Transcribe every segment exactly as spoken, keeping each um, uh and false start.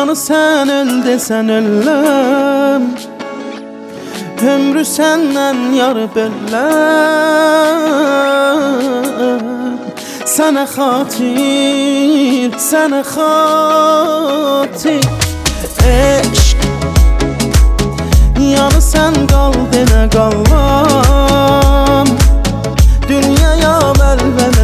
Yani sen öl desen öləm, ömrü senden yarı böləm. Sənə xatir, sənə xatir eşq. Yani sen qal denə qalam, dünyaya vəlvələ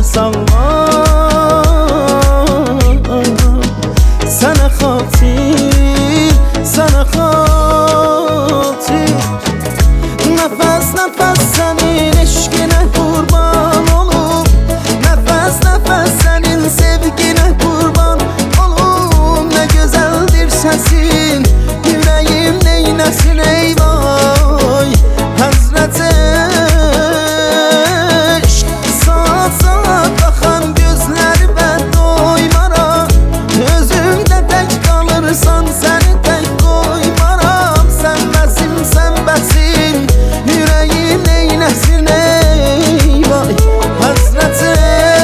sallam. Sənə xatir, sənə xatir, nəfəs nəfəs sənin eşqinə qurban olub, nəfəs nəfəs sənin sevginə qurban olub. Nə gözəldir səsin, yüreğim neyləsin ey vay Həzrət eşq. Saat saat baxan gözləri və doymaram, özümdə tək qalırsan səni tək qoymaram. Sən bəsim, sən bəsim, yüreğim neyləsin ey vay Həzrət eşq.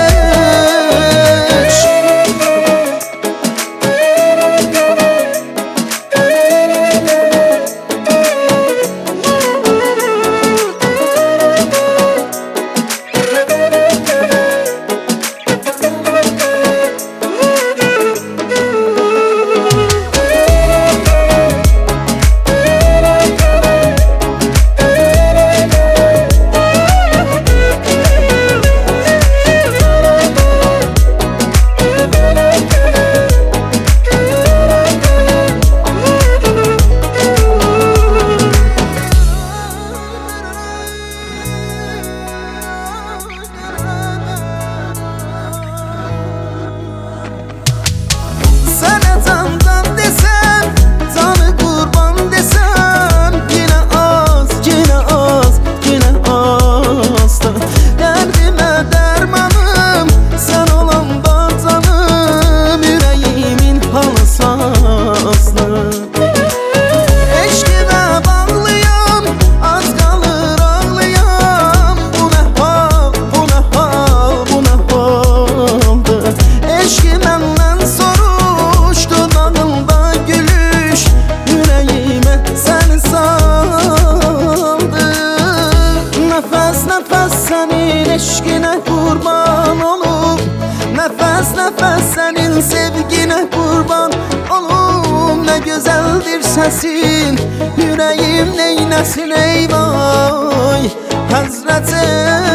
Sənə candan desəm, canı qurban desəm, yenə az, yenə az, yenə azdır. Dərdimə dərmanım, sən olanda canım, yüreğimin halı sazdır. Eşqinə bağlıyam, az qalır ağlayam. Bu nə hal, bu nə hal, bu nə haldır. Eşqi məndən soruşdu, dağılda gülüş, yüreğime səni saldı. Nəfəs nəfəs sənin eşqinə qurban olub, nəfəs nəfəs sənin sevginə qurban olub. Nə gözəldir səsin, yüreğim neyləsin ey vay Həzrət eşq.